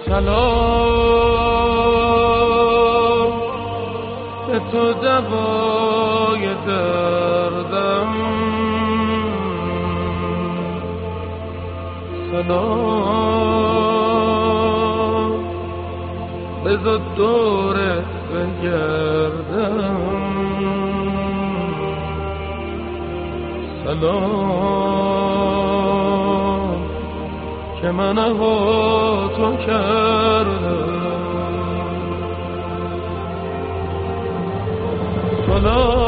سلام به تو دوای دردم، سلام بذار دورت بگردم، سلام که من با تو کردم، سلام